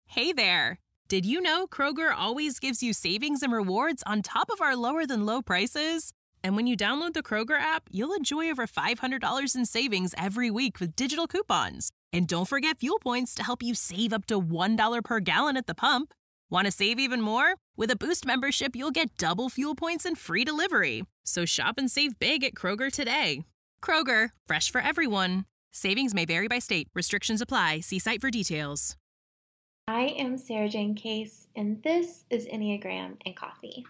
Hey there! Did you know Kroger always gives you savings and rewards on top of our lower-than-low prices? And when you download the Kroger app, you'll enjoy over $500 in savings every week with digital coupons. And don't forget fuel points to help you save up to $1 per gallon at the pump. Want to save even more? With a Boost membership, you'll get double fuel points and free delivery. So shop and save big at Kroger today. Kroger, fresh for everyone. Savings may vary by state. Restrictions apply. See site for details. I am Sarah Jane Case, and this is Enneagram and Coffee.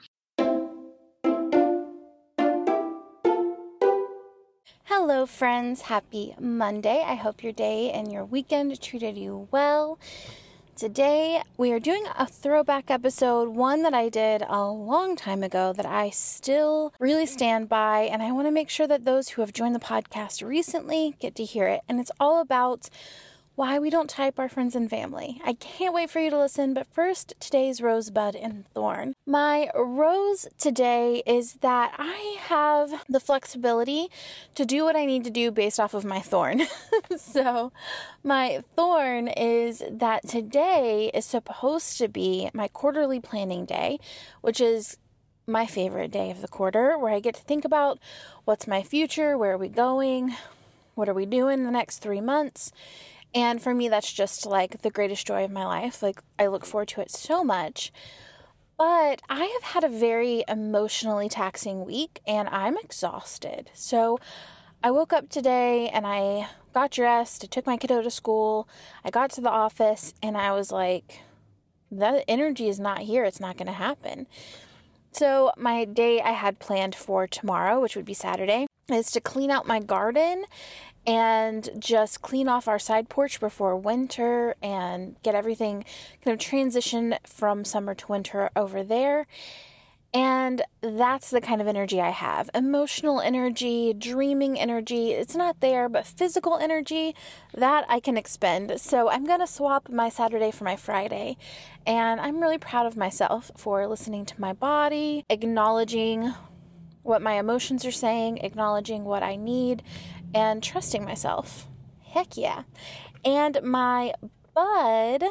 Hello, friends. Happy Monday. I hope your day and your weekend treated you well. Today, we are doing a throwback episode, one that I did a long time ago that I still really stand by, and I want to make sure that those who have joined the podcast recently get to hear it. And it's all about why we don't type our friends and family. I can't wait for you to listen, but first, today's rosebud and thorn. My rose today is that I have the flexibility to do what I need to do based off of my thorn. So my thorn is that today is supposed to be my quarterly planning day, which is my favorite day of the quarter, where I get to think about what's my future, where are we going, what are we doing the next 3 months. And for me, that's just like the greatest joy of my life. Like, I look forward to it so much. But I have had a very emotionally taxing week and I'm exhausted. So I woke up today and I got dressed. I took my kiddo to school. I got to the office and I was like, that energy is not here. It's not going to happen. So my day I had planned for tomorrow, which would be Saturday, is to clean out my garden and just clean off our side porch before winter and get everything kind of transition from summer to winter over there. And that's the kind of energy I have. Emotional energy, dreaming energy. It's not there, but physical energy, that I can expend. So I'm going to swap my Saturday for my Friday. And I'm really proud of myself for listening to my body, acknowledging what my emotions are saying, acknowledging what I need, and trusting myself. Heck yeah. And my bud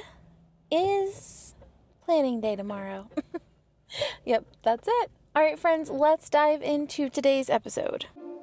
is planning day tomorrow. Yep, that's it. All right, friends, let's dive into today's episode.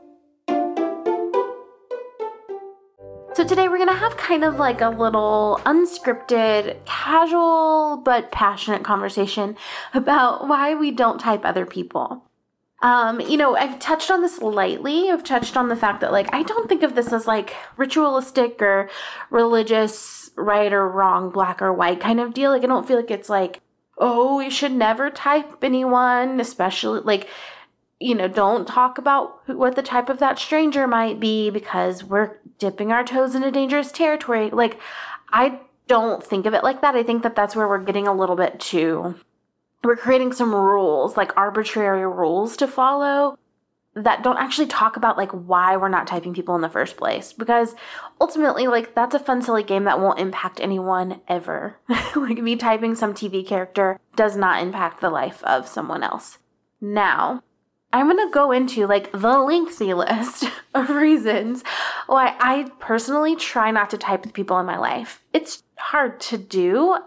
So today we're going to have kind of like a little unscripted, casual, but passionate conversation about why we don't type other people. I've touched on this lightly. I've touched on the fact that, like, I don't think of this as, like, ritualistic or religious, right or wrong, black or white kind of deal. Like, I don't feel like it's like, oh, we should never type anyone, especially, like, don't talk about what the type of that stranger might be because we're dipping our toes into dangerous territory. Like, I don't think of it like that. I think that that's where we're getting a little bit too... We're creating some rules, like arbitrary rules to follow that don't actually talk about like why we're not typing people in the first place. Because ultimately, like, that's a fun, silly game that won't impact anyone ever. Like, me typing some TV character does not impact the life of someone else. Now, I'm going to go into like the lengthy list of reasons why I personally try not to type with people in my life. It's hard to do,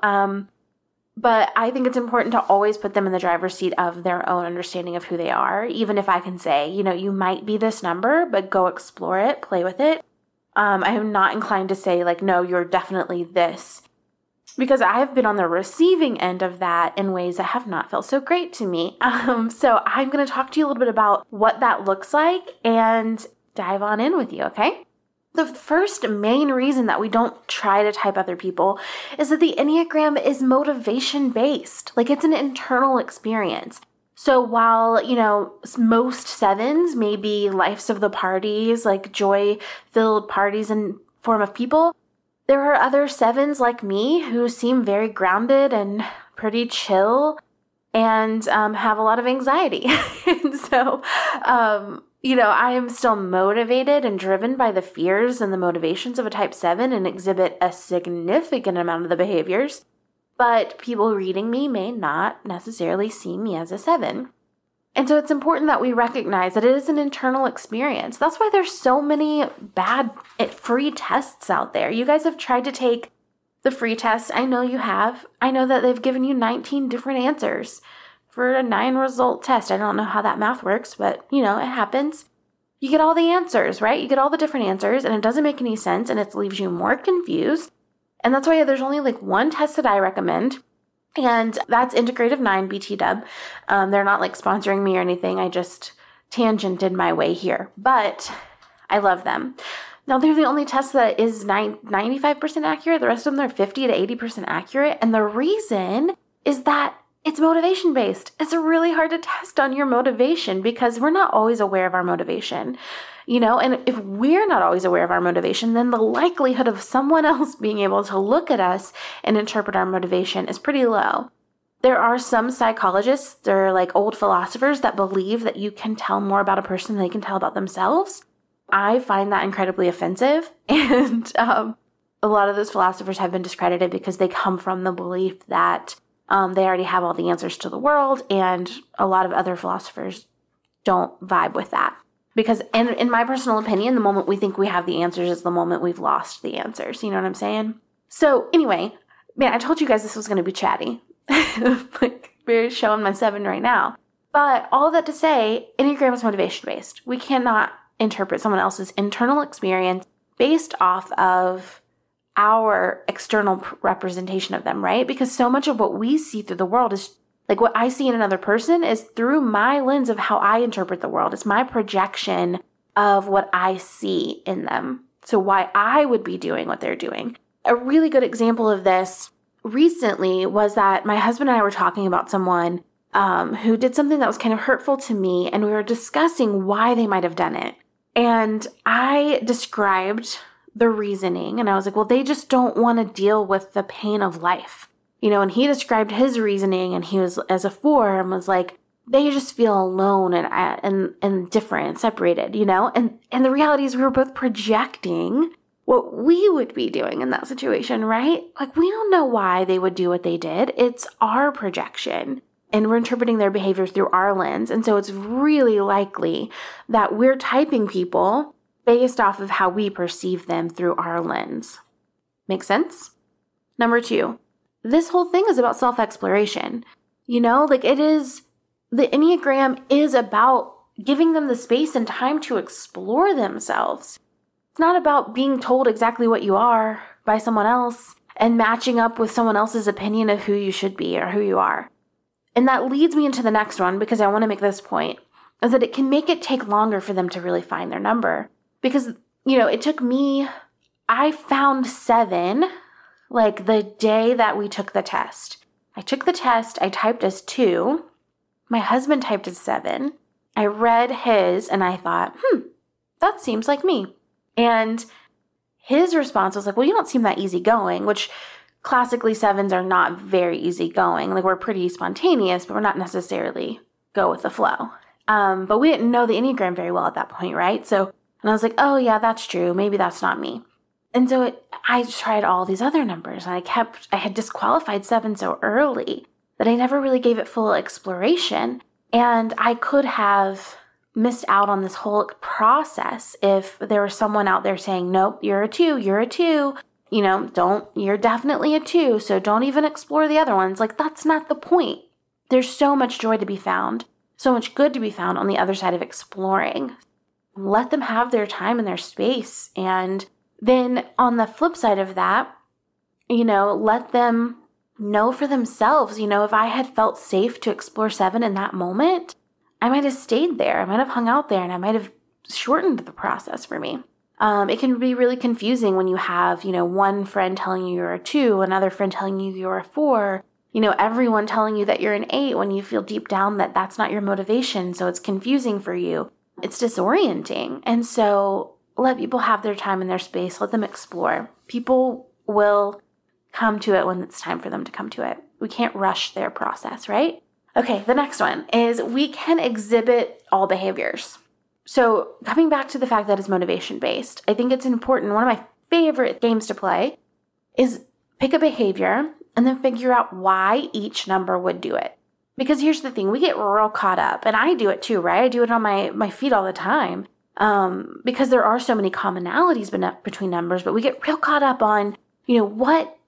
but I think it's important to always put them in the driver's seat of their own understanding of who they are. Even if I can say, you might be this number, but go explore it, play with it. I am not inclined to say like, no, you're definitely this. Because I have been on the receiving end of that in ways that have not felt so great to me. So I'm going to talk to you a little bit about what that looks like and dive on in with you, okay? The first main reason that we don't try to type other people is that the Enneagram is motivation-based. Like, it's an internal experience. So while, most sevens may be lives of the parties, like joy-filled parties in form of people, there are other sevens like me who seem very grounded and pretty chill and have a lot of anxiety. And so, I am still motivated and driven by the fears and the motivations of a type 7 and exhibit a significant amount of the behaviors. But people reading me may not necessarily see me as a 7. And so it's important that we recognize that it is an internal experience. That's why there's so many bad free tests out there. You guys have tried to take the free test. I know you have. I know that they've given you 19 different answers for a 9-result test. I don't know how that math works, but it happens. You get all the answers, right? You get all the different answers, and it doesn't make any sense, and it leaves you more confused. And that's why there's only like one test that I recommend, and that's Integrative 9 BT-Dub. They're not like sponsoring me or anything. I just tangented my way here, but I love them. Now, they're the only test that is 95% accurate. The rest of them are 50 to 80% accurate. And the reason is that it's motivation-based. It's really hard to test on your motivation because we're not always aware of our motivation, and if we're not always aware of our motivation, then the likelihood of someone else being able to look at us and interpret our motivation is pretty low. There are some psychologists, they're like old philosophers that believe that you can tell more about a person than they can tell about themselves. I find that incredibly offensive, and a lot of those philosophers have been discredited because they come from the belief that they already have all the answers to the world, and a lot of other philosophers don't vibe with that. Because, and in my personal opinion, the moment we think we have the answers is the moment we've lost the answers. You know what I'm saying? So anyway, man, I told you guys this was going to be chatty. Like, we're showing my 7 right now. But all of that to say, Enneagram is motivation-based. We cannot interpret someone else's internal experience based off of our external representation of them, right? Because so much of what we see through the world is like what I see in another person is through my lens of how I interpret the world. It's my projection of what I see in them. So why I would be doing what they're doing. A really good example of this recently was that my husband and I were talking about someone who did something that was kind of hurtful to me, and we were discussing why they might have done it. And I described the reasoning, and I was like, well, they just don't want to deal with the pain of life. And he described his reasoning, and he was, as a 4, and was like, they just feel alone and different and separated, And the reality is we were both projecting what we would be doing in that situation, right? Like, we don't know why they would do what they did. It's our projection, and we're interpreting their behavior through our lens. And so it's really likely that we're typing people based off of how we perceive them through our lens. Make sense? Number 2. This whole thing is about self-exploration. Like it is, the Enneagram is about giving them the space and time to explore themselves. It's not about being told exactly what you are by someone else and matching up with someone else's opinion of who you should be or who you are. And that leads me into the next one, because I want to make this point, is that it can make it take longer for them to really find their number. Because, it took me, I found 7 like the day that we took the test. I took the test, I typed as 2. My husband typed as 7. I read his and I thought, that seems like me. And his response was like, well, you don't seem that easygoing, which classically 7s are not very easygoing. Like, we're pretty spontaneous, but we're not necessarily go with the flow. But we didn't know the Enneagram very well at that point, right? And I was like, oh yeah, that's true. Maybe that's not me. And so I tried all these other numbers, and I had disqualified 7 so early that I never really gave it full exploration. And I could have missed out on this whole process if there was someone out there saying, nope, you're a 2, you're a 2, you're definitely a 2, so don't even explore the other ones. Like, that's not the point. There's so much joy to be found, so much good to be found on the other side of exploring. Let them have their time and their space. And then on the flip side of that, let them know for themselves. If I had felt safe to explore 7 in that moment, I might have stayed there. I might have hung out there, and I might have shortened the process for me. It can be really confusing when you have, one friend telling you you're a 2, another friend telling you you're a 4, everyone telling you that you're an 8 when you feel deep down that that's not your motivation. So it's confusing for you. It's disorienting. And so let people have their time and their space. Let them explore. People will come to it when it's time for them to come to it. We can't rush their process, right? Okay, the next one is we can exhibit all behaviors. So coming back to the fact that it's motivation-based, I think it's important. One of my favorite games to play is pick a behavior and then figure out why each number would do it. Because here's the thing, we get real caught up, and I do it too, right? I do it on my feed all the time. Because there are so many commonalities between numbers, but we get real caught up on, what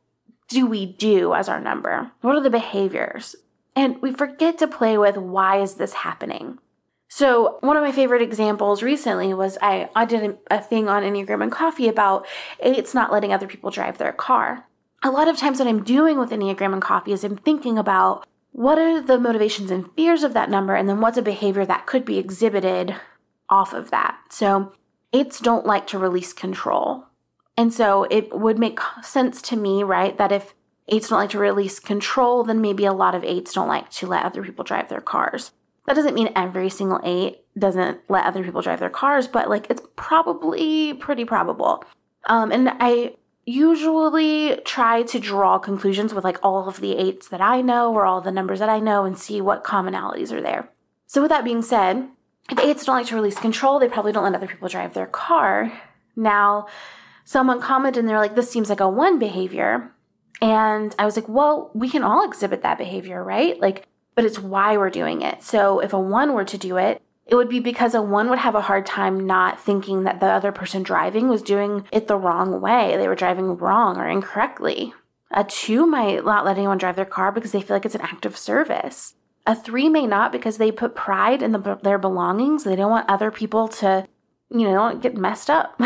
do we do as our number? What are the behaviors? And we forget to play with, why is this happening? So one of my favorite examples recently was I did a thing on Enneagram and Coffee about 8s not letting other people drive their car. A lot of times what I'm doing with Enneagram and Coffee is I'm thinking about, what are the motivations and fears of that number, and then what's a behavior that could be exhibited off of that. So 8s don't like to release control. And so it would make sense to me, right, that if 8s don't like to release control, then maybe a lot of 8s don't like to let other people drive their cars. That doesn't mean every single 8 doesn't let other people drive their cars, but like it's probably pretty probable. And I usually try to draw conclusions with like all of the 8s that I know or all the numbers that I know and see what commonalities are there. So with that being said, if 8s don't like to release control, they probably don't let other people drive their car. Now, someone commented and they're like, this seems like a 1 behavior. And I was like, well, we can all exhibit that behavior, right? Like, but it's why we're doing it. So if a 1 were to do it, it would be because a 1 would have a hard time not thinking that the other person driving was doing it the wrong way. They were driving wrong or incorrectly. A 2 might not let anyone drive their car because they feel like it's an act of service. A 3 may not because they put pride in their belongings. They don't want other people to, get messed up.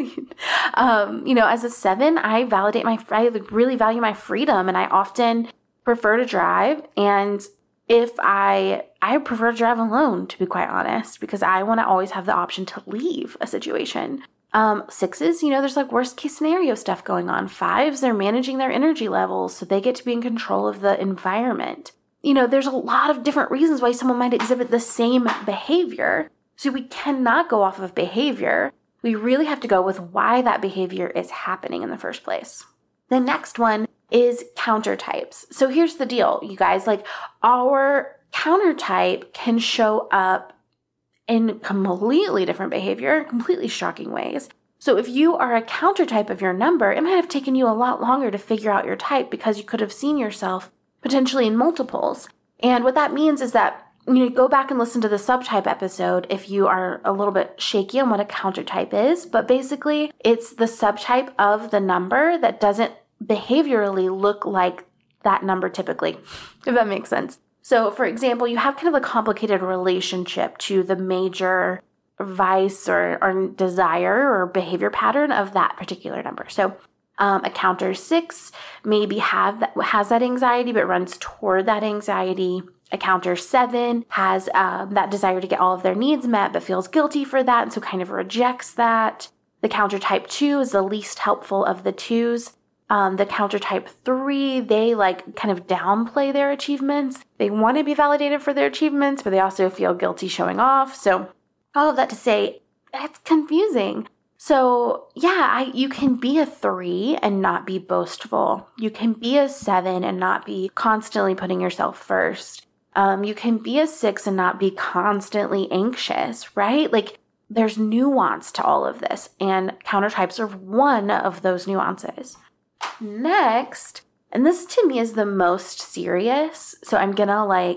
As a 7, I really value my freedom, and I often prefer to drive. And if I prefer to drive alone, to be quite honest, because I want to always have the option to leave a situation. 6s, there's like worst case scenario stuff going on. 5s, they're managing their energy levels, so they get to be in control of the environment. There's a lot of different reasons why someone might exhibit the same behavior. So we cannot go off of behavior. We really have to go with why that behavior is happening in the first place. The next one is counter types. So here's the deal, you guys, like our counter type can show up in completely different behavior, completely shocking ways. So if you are a counter type of your number, it might have taken you a lot longer to figure out your type because you could have seen yourself potentially in multiples. And what that means is that go back and listen to the subtype episode if you are a little bit shaky on what a counter type is. But basically, it's the subtype of the number that doesn't behaviorally look like that number typically, if that makes sense. So, for example, you have kind of a complicated relationship to the major vice or desire or behavior pattern of that particular number. So, a counter 6 maybe has that anxiety but runs toward that anxiety. A counter 7 has that desire to get all of their needs met but feels guilty for that and so kind of rejects that. The counter type 2 is the least helpful of the 2s. The counter type 3, they kind of downplay their achievements. They want to be validated for their achievements, but they also feel guilty showing off. So all of that to say, it's confusing. So yeah, you can be a 3 and not be boastful. You can be a 7 and not be constantly putting yourself first. You can be a 6 and not be constantly anxious, right? There's nuance to all of this, and counter types are one of those nuances. Next, and this to me is the most serious, so I'm gonna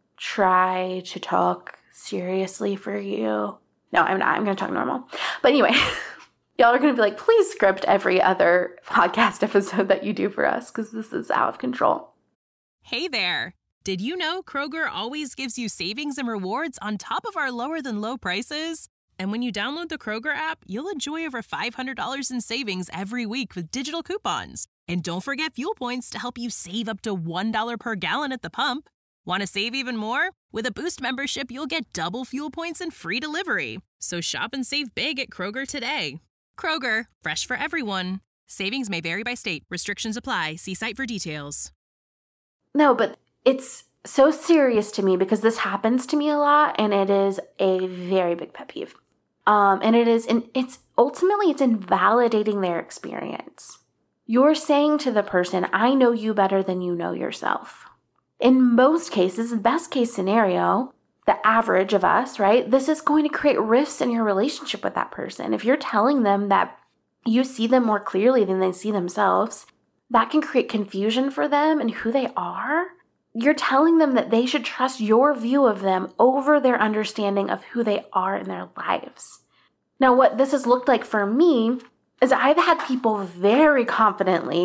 try to talk seriously for you. No, I'm not. I'm gonna talk normal. But anyway, y'all are gonna be like, please script every other podcast episode that you do for us because this is out of control. Hey there. Did you know Kroger always gives you savings and rewards on top of our lower than low prices? And when you download the Kroger app, you'll enjoy over $500 in savings every week with digital coupons. And don't forget fuel points to help you save up to $1 per gallon at the pump. Want to save even more? With a Boost membership, you'll get double fuel points and free delivery. So shop and save big at Kroger today. Kroger, fresh for everyone. Savings may vary by state. Restrictions apply. See site for details. No, but it's so serious to me because this happens to me a lot, and it is a very big pet peeve. And it's ultimately invalidating their experience. You're saying to the person, I know you better than you know yourself. In most cases, the best case scenario, the average of us, right? This is going to create rifts in your relationship with that person. If you're telling them that you see them more clearly than they see themselves, that can create confusion for them and who they are. You're telling them that they should trust your view of them over their understanding of who they are in their lives. Now, what this has looked like for me is I've had people very confidently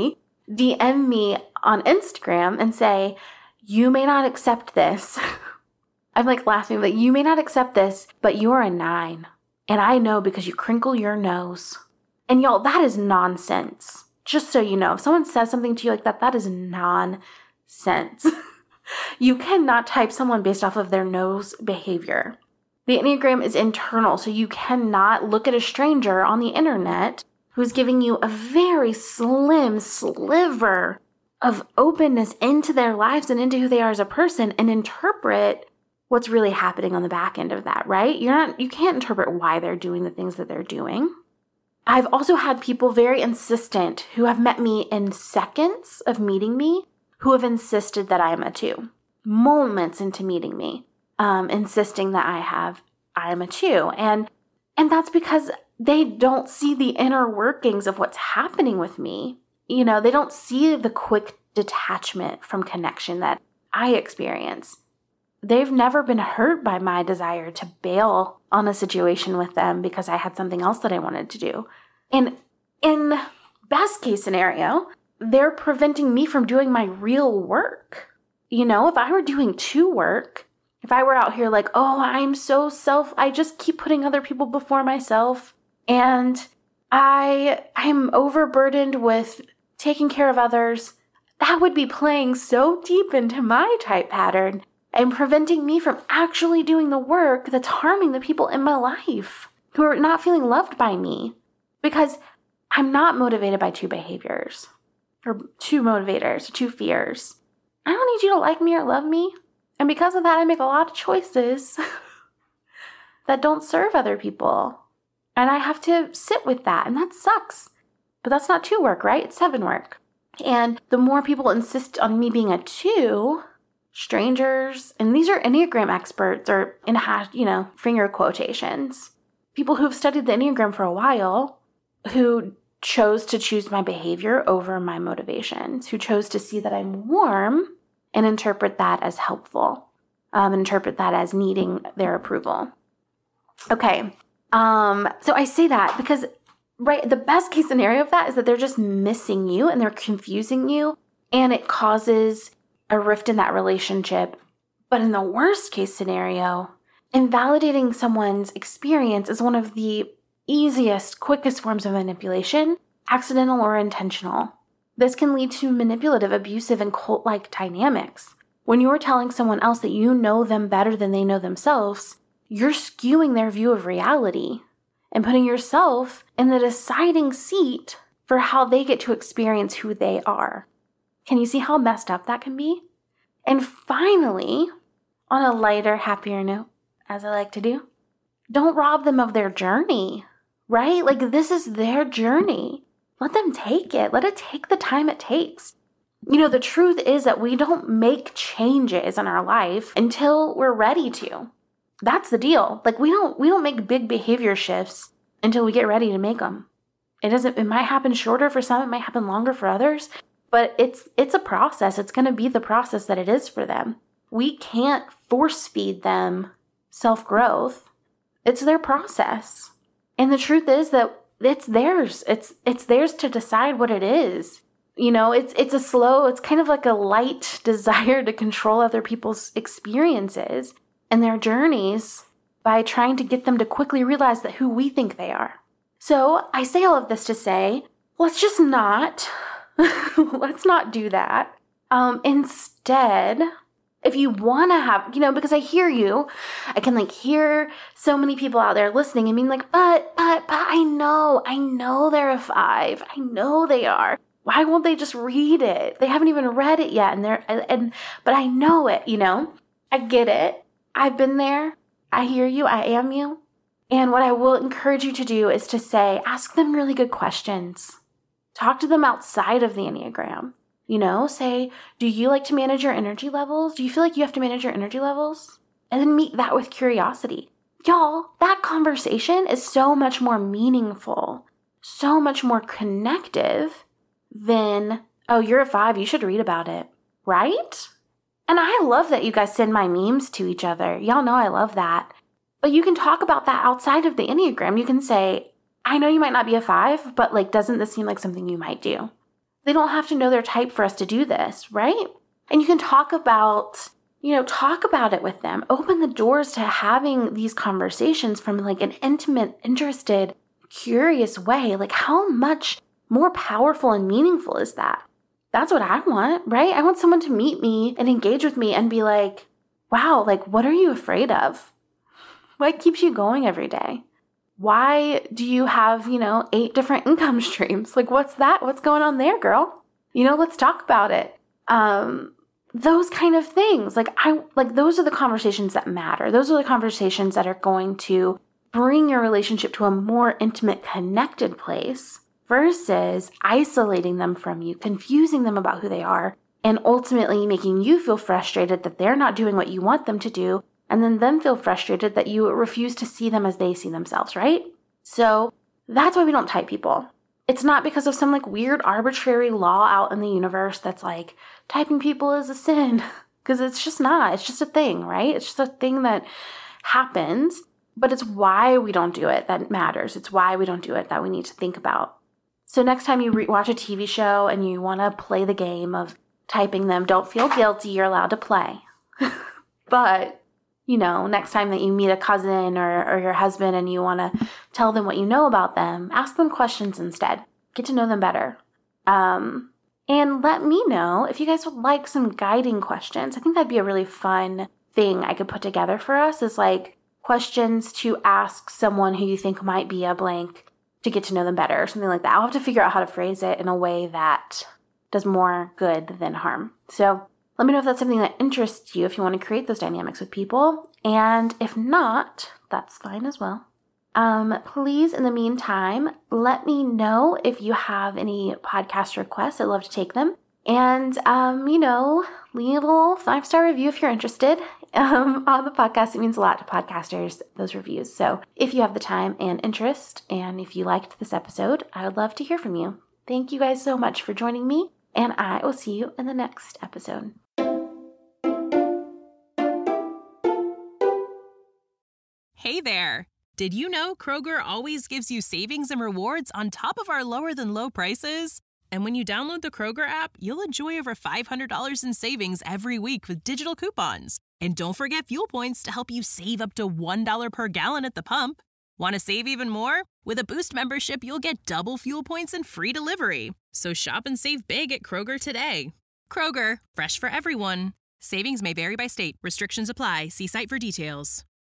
DM me on Instagram and say, you may not accept this. I'm like laughing, but you may not accept this, but you're a 9. And I know because you crinkle your nose. And y'all, that is nonsense. Just so you know, if someone says something to you like that, that is nonsense. You cannot type someone based off of their nose behavior. The Enneagram is internal, so you cannot look at a stranger on the internet who's giving you a very slim sliver of openness into their lives and into who they are as a person and interpret what's really happening on the back end of that, right? You can't interpret why they're doing the things that they're doing. I've also had people very insistent who have met me in seconds of meeting me who have insisted that I am a 2. Moments into meeting me, insisting that I am a 2. And that's because they don't see the inner workings of what's happening with me. You know, they don't see the quick detachment from connection that I experience. They've never been hurt by my desire to bail on a situation with them because I had something else that I wanted to do. And in best case scenario, they're preventing me from doing my real work. You know, if I were doing 2 work, if I were out here like, oh, I just keep putting other people before myself, and I'm overburdened with taking care of others, that would be playing so deep into my type pattern and preventing me from actually doing the work that's harming the people in my life who are not feeling loved by me. Because I'm not motivated by 2 behaviors or 2 motivators, 2 fears. I don't need you to like me or love me. And because of that, I make a lot of choices that don't serve other people. And I have to sit with that, and that sucks. But that's not 2 work, right? It's 7 work. And the more people insist on me being a 2, strangers, and these are Enneagram experts, or in finger quotations, people who've studied the Enneagram for a while, who chose to choose my behavior over my motivations, who chose to see that I'm warm and interpret that as helpful, interpret that as needing their approval. Okay, so I say that because, right, the best case scenario of that is that they're just missing you and they're confusing you, and it causes a rift in that relationship. But in the worst case scenario, invalidating someone's experience is one of the easiest, quickest forms of manipulation, accidental or intentional. This can lead to manipulative, abusive, and cult-like dynamics. When you're telling someone else that you know them better than they know themselves, you're skewing their view of reality and putting yourself in the deciding seat for how they get to experience who they are. Can you see how messed up that can be? And finally, on a lighter, happier note, as I like to do, don't rob them of their journey, right? Like, this is their journey. Let them take it. Let it take the time it takes. You know, the truth is that we don't make changes in our life until we're ready to. That's the deal. Like, we don't make big behavior shifts until we get ready to make them. It might happen shorter for some, it might happen longer for others, but it's a process. It's going to be the process that it is for them. We can't force feed them self-growth. It's their process. And the truth is that it's theirs. It's theirs to decide what it is. You know, it's kind of like a light desire to control other people's experiences and their journeys by trying to get them to quickly realize that who we think they are. So I say all of this to say, let's just not, let's not do that. Instead, if you want to have, because I hear you, I can hear so many people out there listening and being like, but I know they're a 5. I know they are. Why won't they just read it? They haven't even read it yet. But I know it, I get it. I've been there. I hear you. I am you. And what I will encourage you to do is to say, ask them really good questions. Talk to them outside of the Enneagram. Say, do you like to manage your energy levels? Do you feel like you have to manage your energy levels? And then meet that with curiosity. Y'all, that conversation is so much more meaningful, so much more connective than, oh, you're a 5, you should read about it, right? And I love that you guys send my memes to each other. Y'all know I love that. But you can talk about that outside of the Enneagram. You can say, I know you might not be a 5, but doesn't this seem like something you might do? They don't have to know their type for us to do this, right? And you can talk about it with them. Open the doors to having these conversations from like an intimate, interested, curious way. Like, how much more powerful and meaningful is that? That's what I want, right? I want someone to meet me and engage with me and be like, wow, like, what are you afraid of? What keeps you going every day? Why do you have, 8 different income streams? Like, what's that? What's going on there, girl? Let's talk about it. Those kind of things. Those are the conversations that matter. Those are the conversations that are going to bring your relationship to a more intimate, connected place versus isolating them from you, confusing them about who they are, and ultimately making you feel frustrated that they're not doing what you want them to do, and then them feel frustrated that you refuse to see them as they see themselves, right? So that's why we don't type people. It's not because of some like weird arbitrary law out in the universe that's like typing people is a sin, because it's just not. It's just a thing, right? It's just a thing that happens, but it's why we don't do it that matters. It's why we don't do it that we need to think about. So next time you watch a TV show and you want to play the game of typing them, don't feel guilty. You're allowed to play. But next time that you meet a cousin or your husband and you want to tell them what you know about them, ask them questions instead. Get to know them better. And let me know if you guys would like some guiding questions. I think that'd be a really fun thing I could put together for us, is like questions to ask someone who you think might be a blank to get to know them better or something like that. I'll have to figure out how to phrase it in a way that does more good than harm. So let me know if that's something that interests you, if you want to create those dynamics with people. And if not, that's fine as well. Please, in the meantime, let me know if you have any podcast requests. I'd love to take them. And, leave a little 5-star review if you're interested on the podcast. It means a lot to podcasters, those reviews. So if you have the time and interest, and if you liked this episode, I would love to hear from you. Thank you guys so much for joining me, and I will see you in the next episode. Hey there! Did you know Kroger always gives you savings and rewards on top of our lower than low prices? And when you download the Kroger app, you'll enjoy over $500 in savings every week with digital coupons. And don't forget fuel points to help you save up to $1 per gallon at the pump. Want to save even more? With a Boost membership, you'll get double fuel points and free delivery. So shop and save big at Kroger today. Kroger, fresh for everyone. Savings may vary by state. Restrictions apply. See site for details.